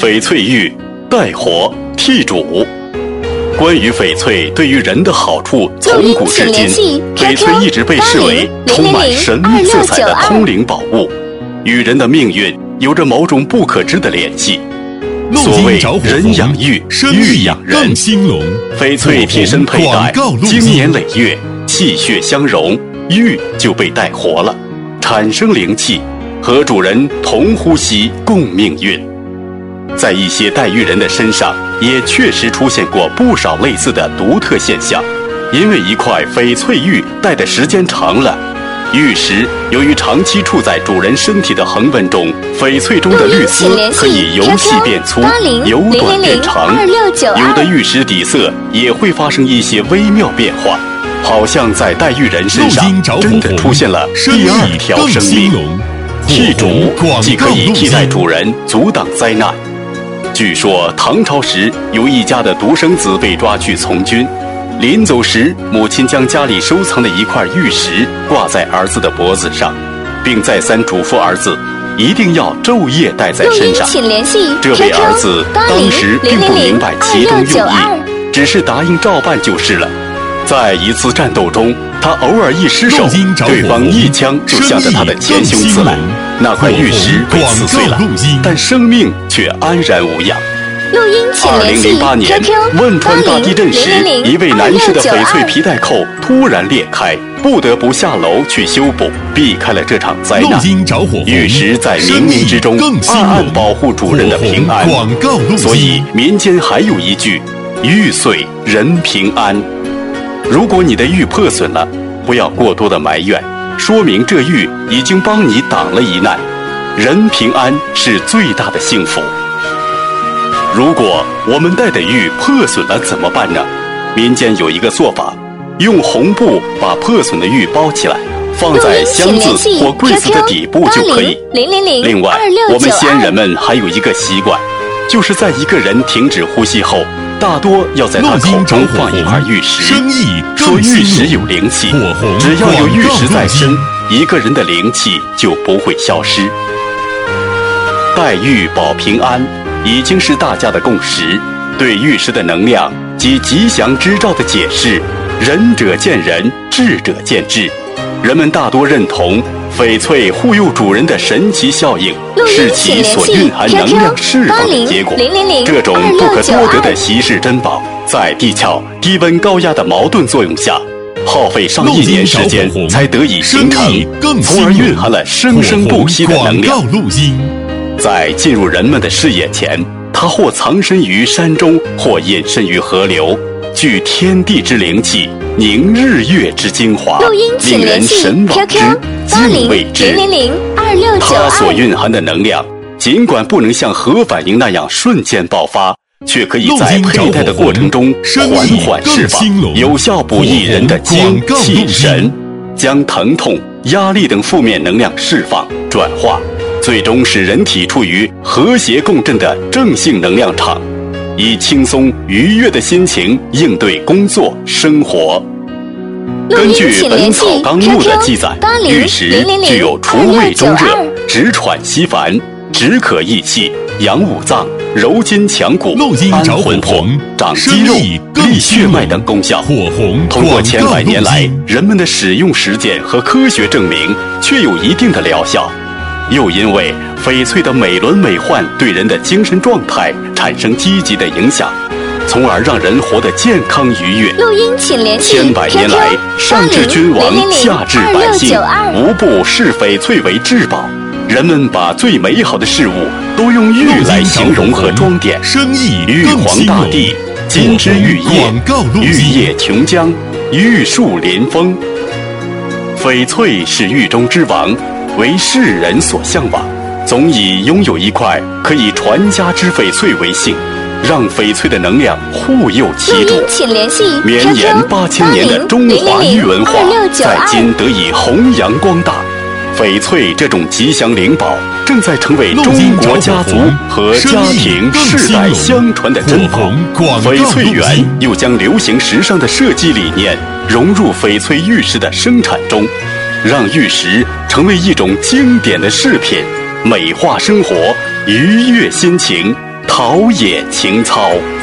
翡翠玉带火剔主。关于翡翠对于人的好处，从古至今，翡翠一直被视为充满神秘色彩的通灵宝物，与人的命运有着某种不可知的联系。所谓人养玉，玉养人，翡翠贴身佩戴，经年累月，气血相融，玉就被带活了，产生灵气，和主人同呼吸共命运。在一些带玉人的身上，也确实出现过不少类似的独特现象。因为一块翡翠玉戴的时间长了，玉石由于长期处在主人身体的恒温中，翡翠中的绿丝可以由细变粗，由短变长，有的玉石底色也会发生一些微妙变化，好像在带玉人身上真的出现了第二条生命。剔主既可以替代主人，阻挡灾难。据说唐朝时有一家的独生子被抓去从军，临走时母亲将家里收藏的一块玉石挂在儿子的脖子上，并再三嘱咐儿子一定要昼夜带在身上。这位儿子当时并不明白其中用意，只是答应照办就是了。在一次战斗中，他偶尔一失手，对方一枪就向着他的前胸刺来，那块玉石被刺碎了，但生命却安然无恙。2008年汶川大地震时，一位男士的翡翠皮带扣突然裂开，不得不下楼去修补，避开了这场灾难。玉石在冥冥之中暗暗保护主人的平安，所以民间还有一句玉碎人平安。如果你的玉破损了，不要过多的埋怨，说明这玉已经帮你挡了一难。人平安是最大的幸福。如果我们戴的玉破损了怎么办呢？民间有一个做法，用红布把破损的玉包起来，放在箱子或柜子的底部就可以。另外，我们先人们还有一个习惯，就是在一个人停止呼吸后，大多要在他口中放一块玉石，说玉石有灵气，只要有玉石在身，一个人的灵气就不会消失。戴玉保平安已经是大家的共识。对玉石的能量及吉祥之兆的解释，仁者见仁，智者见智。人们大多认同翡翠护佑主人的神奇效应是其所蕴含能量释放的结果。这种不可多得的稀世珍宝，在地壳低温高压的矛盾作用下，耗费上亿年时间才得以形成，从而蕴含了生生不息的能量。在进入人们的视野前，它或藏身于山中，或隐身于河流，具天地之灵气，凝日月之精华，令人神往之，敬畏之。它所蕴含的能量，尽管不能像核反应那样瞬间爆发，却可以在佩戴的过程中缓缓释放，有效补益人的精气神，将疼痛、压力等负面能量释放转化，最终使人体处于和谐共振的正性能量场，以轻松愉悦的心情应对工作生活。根据《本草纲目》的记载，玉石具有除胃中热、止喘息烦、止渴益气、养五脏、柔筋强骨、安魂魄、长肌肉、利血脉等功效。通过千百年来人们的使用实践和科学证明，确有一定的疗效。又因为翡翠的美轮美奂对人的精神状态产生积极的影响，从而让人活得健康愉悦。千百年来，上至君王，下至百姓，无不视翡翠为至宝。人们把最美好的事物都用玉来形容和装点，玉皇大帝、金枝玉叶、玉叶琼浆、玉树临风。翡翠是玉中之王，为世人所向往，总以拥有一块可以传家之翡翠为幸，让翡翠的能量护佑其主。绵延8000年的中华玉文化，在今得以弘扬光大。翡翠这种吉祥灵宝，正在成为中国家族和家庭世代相传的珍宝。翡翠园又将流行时尚的设计理念融入翡翠玉石的生产中，让玉石成为一种经典的饰品，美化生活，愉悦心情， 陶冶情操。